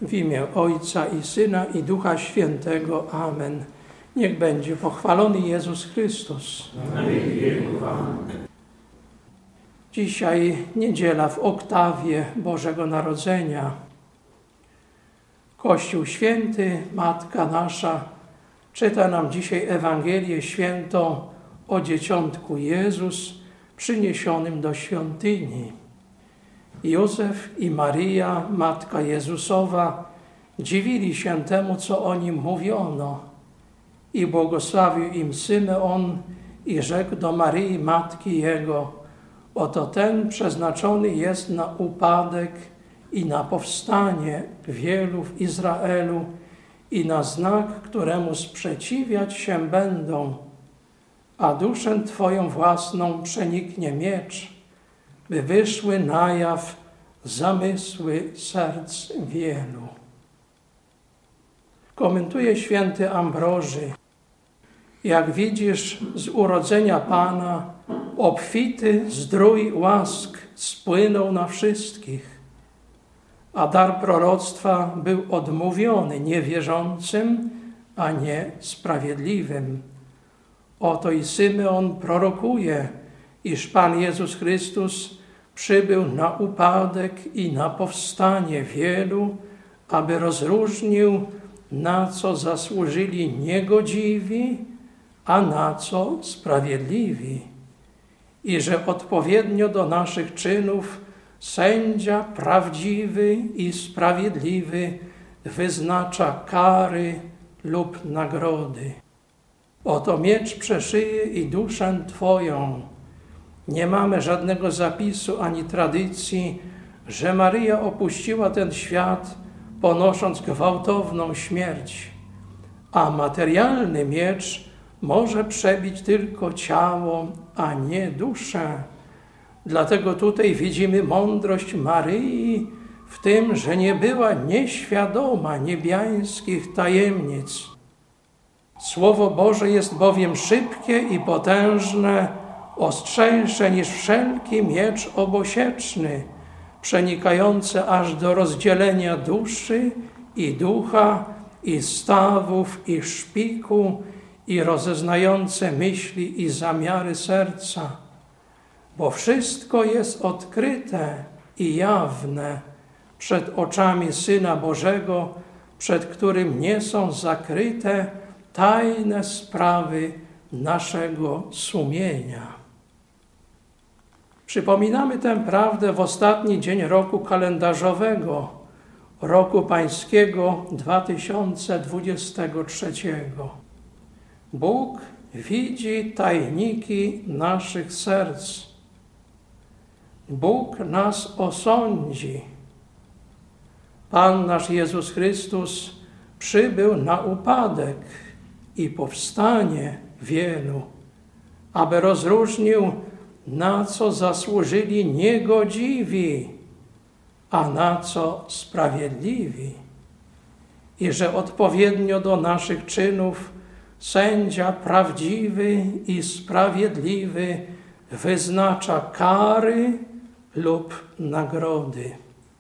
W imię Ojca i Syna i Ducha Świętego. Amen. Niech będzie pochwalony Jezus Chrystus. Dzisiaj niedziela w oktawie Bożego Narodzenia. Kościół Święty, Matka nasza, czyta nam dzisiaj Ewangelię Świętą o Dzieciątku Jezus przyniesionym do świątyni. Józef i Maryja, Matka Jezusowa, dziwili się temu, co o nim mówiono. I błogosławił im Symeon i rzekł do Maryi, matki Jego: oto ten przeznaczony jest na upadek i na powstanie wielu w Izraelu i na znak, któremu sprzeciwiać się będą, a duszę Twoją własną przeniknie miecz, by wyszły na jaw zamysły serc wielu. Komentuje święty Ambroży: jak widzisz, z urodzenia Pana obfity zdrój łask spłynął na wszystkich, a dar proroctwa był odmówiony niewierzącym, a nie sprawiedliwym. Oto i Symeon prorokuje, iż Pan Jezus Chrystus przybył na upadek i na powstanie wielu, aby rozróżnił, na co zasłużyli niegodziwi, a na co sprawiedliwi. I że odpowiednio do naszych czynów sędzia prawdziwy i sprawiedliwy wyznacza kary lub nagrody. Oto miecz przeszyje i duszę Twoją. Nie mamy żadnego zapisu ani tradycji, że Maryja opuściła ten świat, ponosząc gwałtowną śmierć, a materialny miecz może przebić tylko ciało, a nie duszę. Dlatego tutaj widzimy mądrość Maryi w tym, że nie była nieświadoma niebiańskich tajemnic. Słowo Boże jest bowiem szybkie i potężne, ostrzejsze niż wszelki miecz obosieczny, przenikające aż do rozdzielenia duszy i ducha, i stawów, i szpiku, i rozeznające myśli i zamiary serca. Bo wszystko jest odkryte i jawne przed oczami Syna Bożego, przed którym nie są zakryte tajne sprawy naszego sumienia. Przypominamy tę prawdę w ostatni dzień roku kalendarzowego, roku pańskiego 2023. Bóg widzi tajniki naszych serc. Bóg nas osądzi. Pan nasz Jezus Chrystus przybył na upadek i powstanie wielu, aby rozróżnił, na co zasłużyli niegodziwi, a na co sprawiedliwi. I że odpowiednio do naszych czynów sędzia prawdziwy i sprawiedliwy wyznacza kary lub nagrody.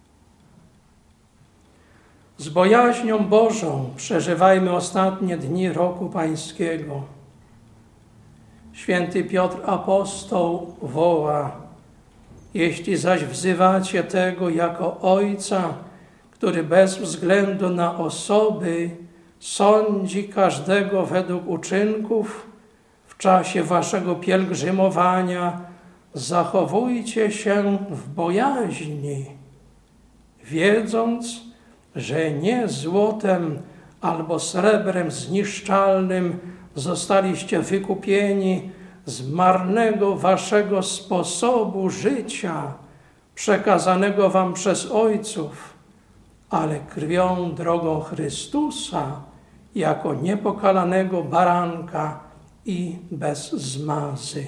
Z bojaźnią Bożą przeżywajmy ostatnie dni roku pańskiego. Święty Piotr Apostoł woła: jeśli zaś wzywacie tego jako Ojca, który bez względu na osoby sądzi każdego według uczynków, w czasie waszego pielgrzymowania zachowujcie się w bojaźni, wiedząc, że nie złotem albo srebrem zniszczalnym zostaliście wykupieni z marnego waszego sposobu życia, przekazanego wam przez ojców, ale krwią drogą Chrystusa, jako niepokalanego baranka i bez zmazy.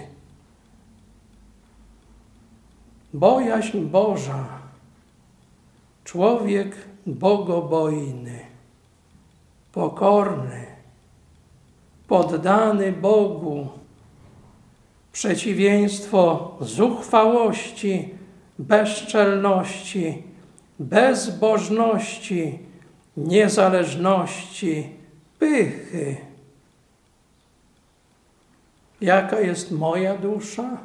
Bojaźń Boża, człowiek bogobojny, pokorny, poddany Bogu, przeciwieństwo zuchwałości, bezczelności, bezbożności niezależności, pychy. Jaka jest moja dusza?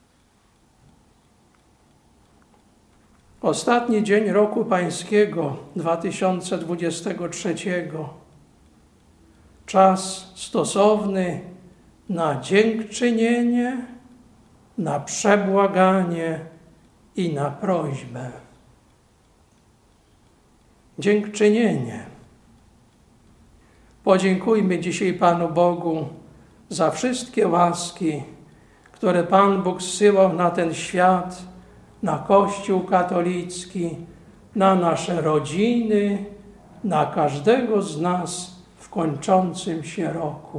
Ostatni dzień roku pańskiego 2023. Czas stosowny na dziękczynienie, na przebłaganie i na prośbę. Dziękczynienie. Podziękujmy dzisiaj Panu Bogu za wszystkie łaski, które Pan Bóg zsyłał na ten świat, na Kościół katolicki, na nasze rodziny, na każdego z nas w kończącym się roku.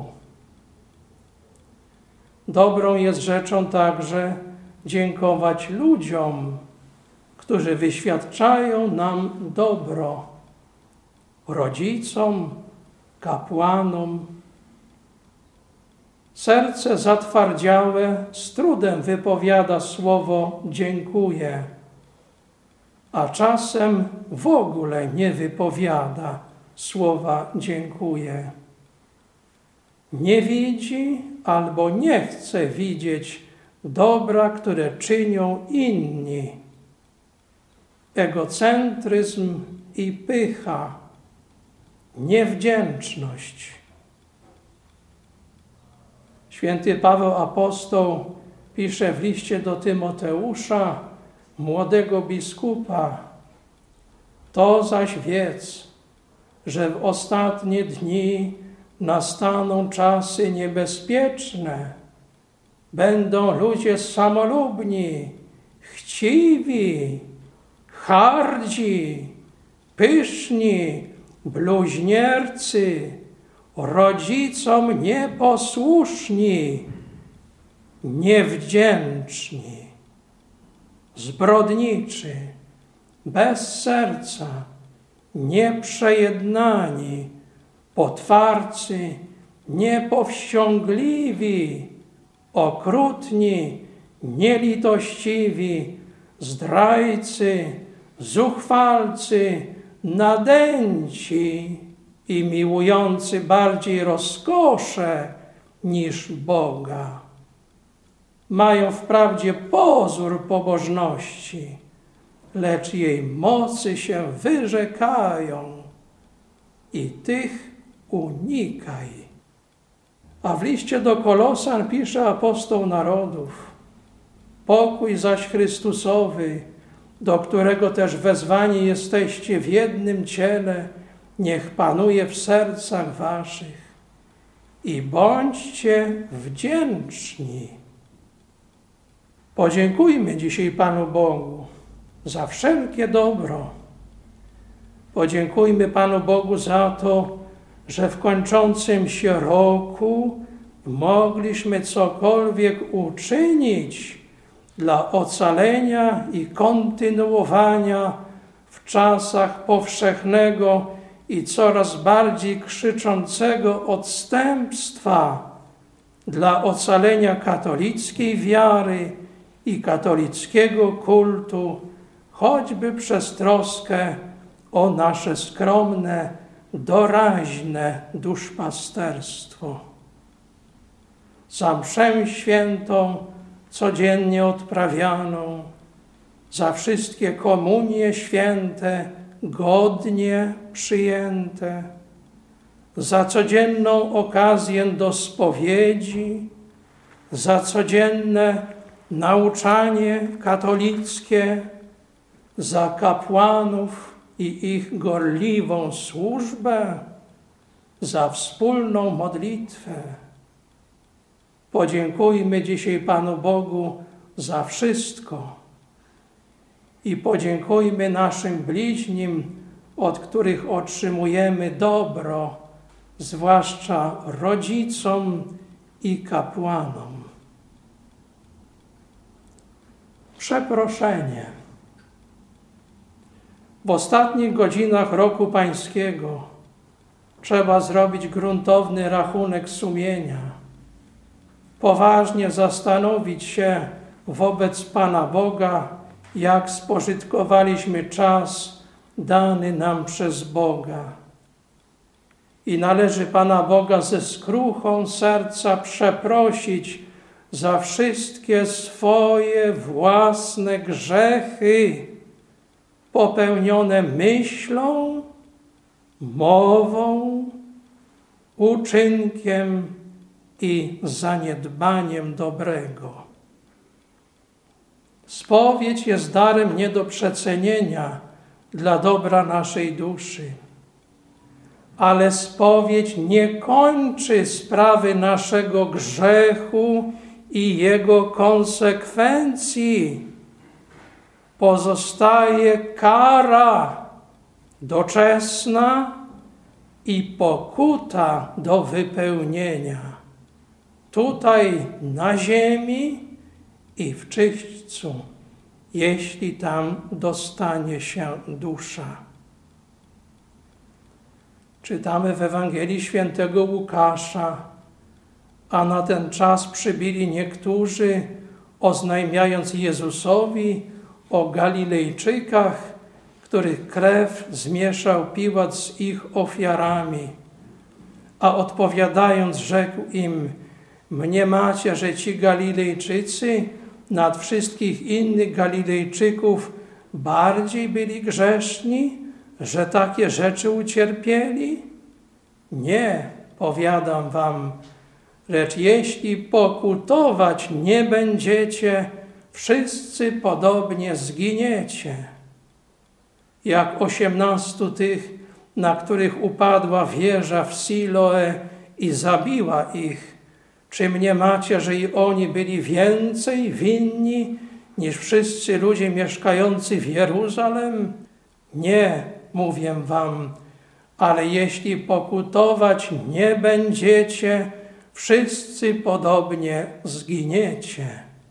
Dobrą jest rzeczą także dziękować ludziom, którzy wyświadczają nam dobro, rodzicom, kapłanom. Serce zatwardziałe z trudem wypowiada słowo dziękuję, a czasem w ogóle nie wypowiada słowa dziękuję. Nie widzi albo nie chce widzieć dobra, które czynią inni. Egocentryzm i pycha, niewdzięczność. Święty Paweł Apostoł pisze w liście do Tymoteusza, młodego biskupa: to zaś wiedz, że w ostatnie dni nastaną czasy niebezpieczne. Będą ludzie samolubni, chciwi, hardzi, pyszni, bluźniercy, rodzicom nieposłuszni, niewdzięczni, zbrodniczy, bez serca, nieprzejednani, potwarcy, niepowściągliwi, okrutni, nielitościwi, zdrajcy, zuchwalcy, nadęci i miłujący bardziej rozkosze niż Boga. Mają wprawdzie pozór pobożności, lecz jej mocy się wyrzekają i tych unikaj. A w liście do Kolosan pisze apostoł narodów: pokój zaś Chrystusowy, do którego też wezwani jesteście w jednym ciele, niech panuje w sercach waszych i bądźcie wdzięczni. Podziękujmy dzisiaj Panu Bogu za wszelkie dobro. Podziękujmy Panu Bogu za to, że w kończącym się roku mogliśmy cokolwiek uczynić dla ocalenia i kontynuowania w czasach powszechnego i coraz bardziej krzyczącego odstępstwa, dla ocalenia katolickiej wiary i katolickiego kultu, choćby przez troskę o nasze skromne, doraźne duszpasterstwo. Za mszę świętą, codziennie odprawianą, za wszystkie komunie święte, godnie przyjęte, za codzienną okazję do spowiedzi, za codzienne nauczanie katolickie, za kapłanów i ich gorliwą służbę, za wspólną modlitwę. Podziękujmy dzisiaj Panu Bogu za wszystko i podziękujmy naszym bliźnim, od których otrzymujemy dobro, zwłaszcza rodzicom i kapłanom. Przeproszenie. W ostatnich godzinach roku pańskiego trzeba zrobić gruntowny rachunek sumienia, poważnie zastanowić się wobec Pana Boga, jak spożytkowaliśmy czas dany nam przez Boga. i należy Pana Boga ze skruchą serca przeprosić za wszystkie swoje własne grzechy popełnione myślą, mową, uczynkiem i zaniedbaniem dobrego. Spowiedź jest darem nie do przecenienia dla dobra naszej duszy. Ale spowiedź nie kończy sprawy naszego grzechu i jego konsekwencji. Pozostaje kara doczesna i pokuta do wypełnienia. Tutaj na ziemi i w czyśćcu, jeśli tam dostanie się dusza. Czytamy w Ewangelii Świętego Łukasza, a na ten czas przybyli niektórzy, oznajmiając Jezusowi o Galilejczykach, których krew zmieszał Piłat z ich ofiarami. A odpowiadając, rzekł im: mniemacie, że ci Galilejczycy nad wszystkich innych Galilejczyków bardziej byli grzeszni, że takie rzeczy ucierpieli? Nie, powiadam wam, lecz jeśli pokutować nie będziecie, wszyscy podobnie zginiecie. Jak 18 tych, na których upadła wieża w Siloe i zabiła ich, czy mniemacie, że i oni byli więcej winni niż wszyscy ludzie mieszkający w Jeruzalem? Nie, mówię wam, ale jeśli pokutować nie będziecie, wszyscy podobnie zginiecie.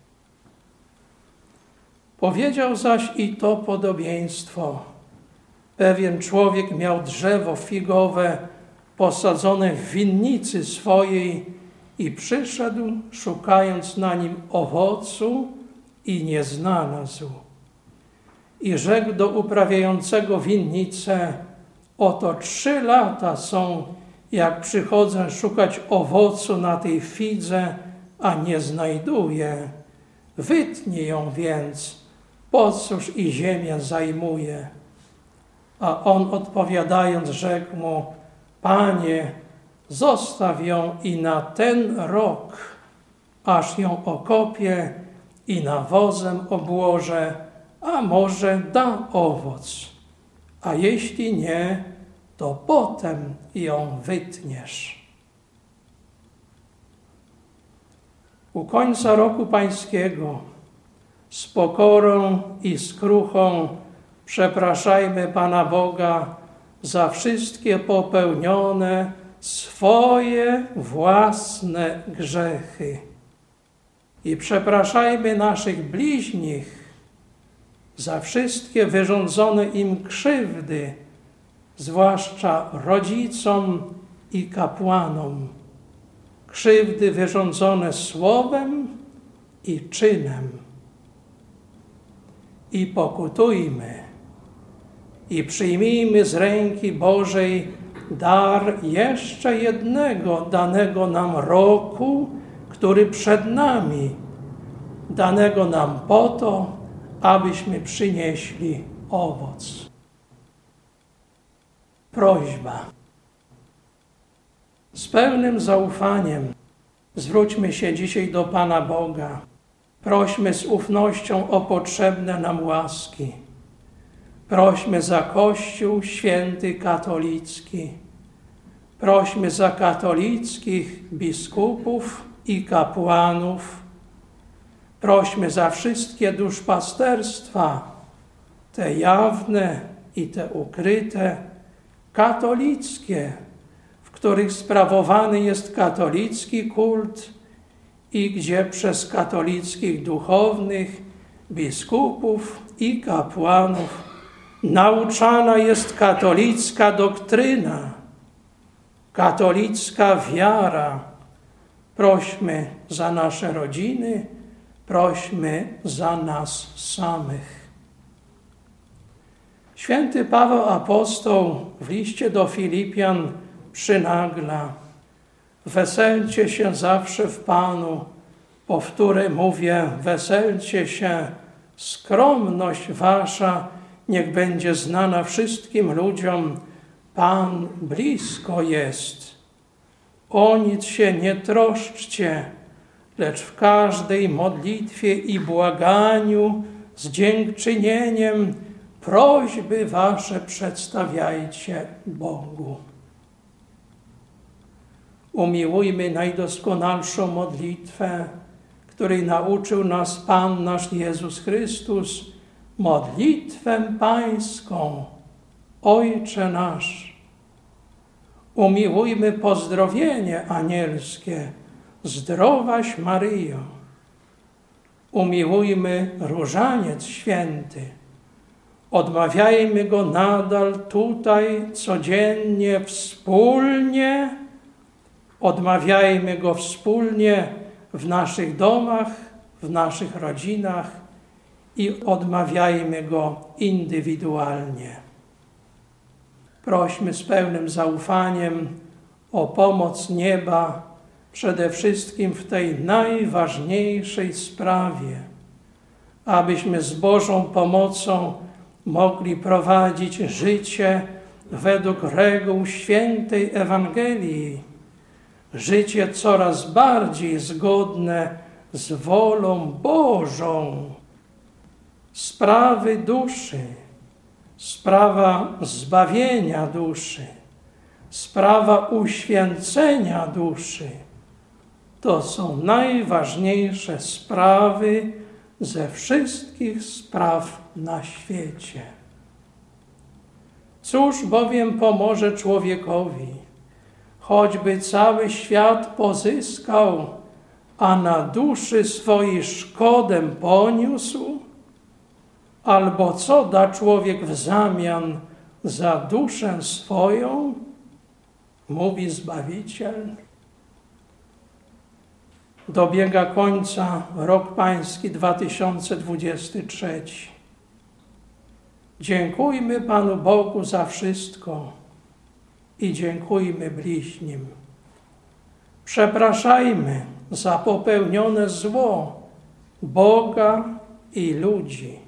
Powiedział zaś i to podobieństwo. Pewien człowiek miał drzewo figowe posadzone w winnicy swojej i przyszedł, szukając na nim owocu, i nie znalazł. I rzekł do uprawiającego winnicę: oto 3 lata są, jak przychodzę szukać owocu na tej fidze, a nie znajduję. Wytnij ją więc, po cóż i ziemię zajmuje. A on odpowiadając rzekł mu: Panie, zostaw ją i na ten rok, aż ją okopię i nawozem obłożę, a może da owoc. A jeśli nie, to potem ją wytniesz. U końca roku pańskiego z pokorą i skruchą przepraszajmy Pana Boga za wszystkie popełnione swoje własne grzechy. I przepraszajmy naszych bliźnich za wszystkie wyrządzone im krzywdy, zwłaszcza rodzicom i kapłanom. Krzywdy wyrządzone słowem i czynem. I pokutujmy i przyjmijmy z ręki Bożej dar jeszcze jednego danego nam roku, który przed nami, danego nam po to, abyśmy przynieśli owoc. Prośba. Z pełnym zaufaniem zwróćmy się dzisiaj do Pana Boga. Prośmy z ufnością o potrzebne nam łaski. Prośmy za Kościół święty katolicki. Prośmy za katolickich biskupów i kapłanów. Prośmy za wszystkie duszpasterstwa, te jawne i te ukryte, katolickie, w których sprawowany jest katolicki kult i gdzie przez katolickich duchownych, biskupów i kapłanów nauczana jest katolicka doktryna, katolicka wiara. Prośmy za nasze rodziny, prośmy za nas samych. Święty Paweł Apostoł w liście do Filipian przynagla. Weselcie się zawsze w Panu. Powtórę mówię, weselcie się. Skromność wasza niech będzie znana wszystkim ludziom. Pan blisko jest. O nic się nie troszczcie, lecz w każdej modlitwie i błaganiu z dziękczynieniem prośby wasze przedstawiajcie Bogu. Umiłujmy najdoskonalszą modlitwę, której nauczył nas Pan nasz Jezus Chrystus, modlitwę pańską. Ojcze nasz. Umiłujmy pozdrowienie anielskie. Zdrowaś Maryjo. Umiłujmy różaniec święty. Odmawiajmy go nadal tutaj codziennie wspólnie. Odmawiajmy go wspólnie w naszych domach, w naszych rodzinach i odmawiajmy go indywidualnie. Prośmy z pełnym zaufaniem o pomoc nieba, przede wszystkim w tej najważniejszej sprawie, abyśmy z Bożą pomocą mogli prowadzić życie według reguł świętej Ewangelii, życie coraz bardziej zgodne z wolą Bożą. Sprawy duszy, sprawa zbawienia duszy, sprawa uświęcenia duszy to są najważniejsze sprawy ze wszystkich spraw na świecie. Cóż bowiem pomoże człowiekowi, choćby cały świat pozyskał, a na duszy swojej szkodę poniósł? Albo co da człowiek w zamian za duszę swoją? Mówi Zbawiciel. Dobiega końca rok pański 2023. Dziękujmy Panu Bogu za wszystko i dziękujmy bliźnim. Przepraszajmy za popełnione zło Boga i ludzi.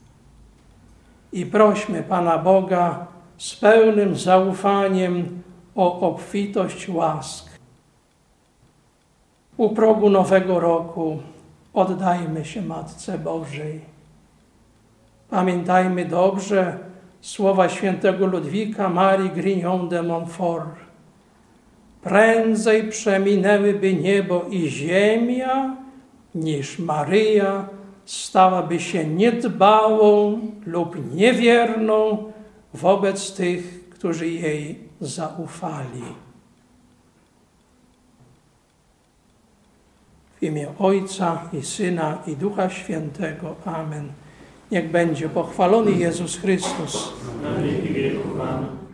I prośmy Pana Boga z pełnym zaufaniem o obfitość łask. U progu nowego roku oddajmy się Matce Bożej. Pamiętajmy dobrze słowa świętego Ludwika Marii Grignon de Montfort. Prędzej przeminęłyby niebo i ziemia, niż Maryja stałaby się niedbałą lub niewierną wobec tych, którzy jej zaufali. W imię Ojca i Syna i Ducha Świętego. Amen. Niech będzie pochwalony Jezus Chrystus. Na wieki wieków. Amen.